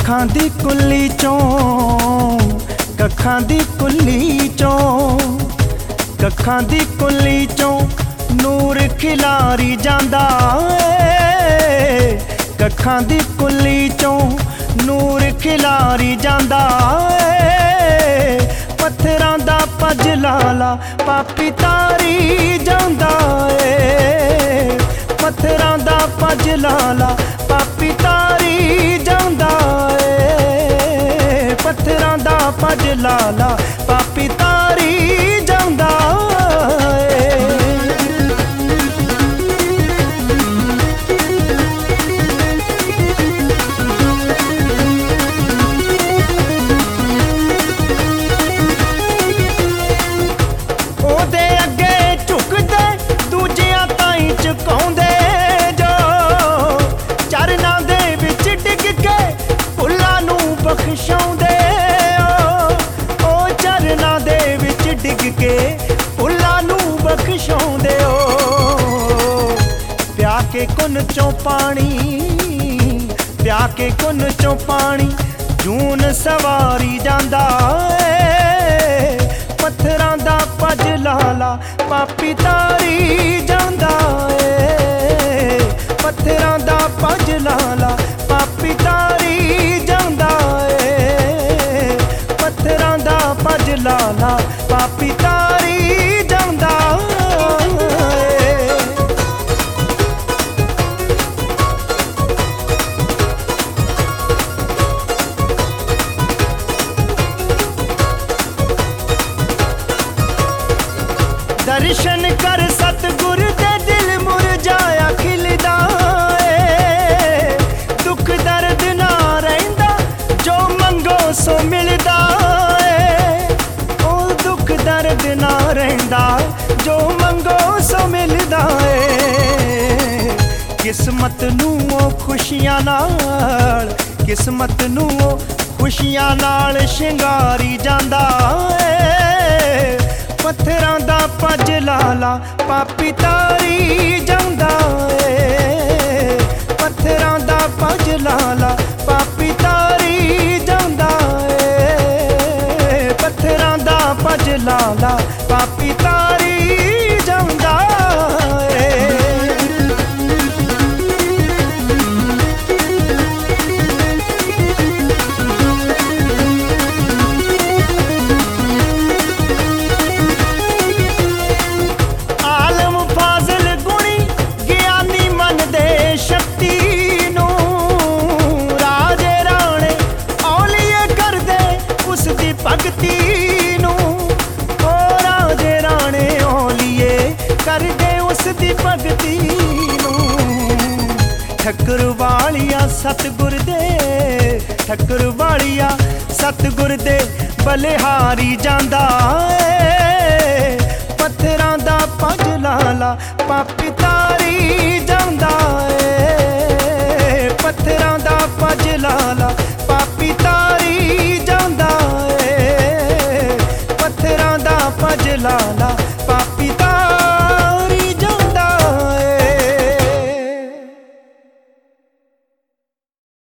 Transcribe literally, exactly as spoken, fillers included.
कखां दी कुल्ली चों कखां दी कुल्ली चों कखां दी कुल्ली चों नूर खिलारी जांदा ए कखां दी कुल्ली चों नूर खिलारी जांदा ए पत्थरां दा पज लाला पापी तारी जांदा ए पत्थरां दा पज लाला पापी तारी जांदा ए पत्थरां दा पज लाला पापी तारी जांदा ओदे अगे झुकदे दूजियां ताईं झुकाउंदे जो चरनां दे विच डिग के फुल्लां नूं बख्शाउंदे ओ चरनां दे विच डिग के फुल्लां नूं बख्शाउंदे ओ प्या के कुन चों पानी प्या के कुन चों पानी जून सवारी जांदा ए पत्थरां दा पज लाला पापी तारी जांदा ए पत्थरां दा पज लाला पापी तारी जांदा ए पत्थरां दा पज लाला पापी तारी जांदा दर्शन कर सतगुर दे दिल मुरझाया खिलदा ए दुख दर्द ना रहिंदा जो मंगो सो मिलदा ए ओ दुख दर्द ना रहिंदा जो मंगो सो मिलदा ए किस्मत नूं ओ खुशियां नाल किस्मत नूं ओ खुशियां नाल शिंगारी जांदा ए पत्थरां दा पज लाला पापी तारी जांदा ए पत्थरां दा पज लाला पापी तारी जांदा ए पत्थरां दा पज लाला पापी तारी जांदा भगती नूं ओ राजे राणे ओलिए कर दे उसदी भगती नूं ठक्कर वालिया सतगुर दे ठक्कर वालिया सतगुर दे बलिहारी जांदा ए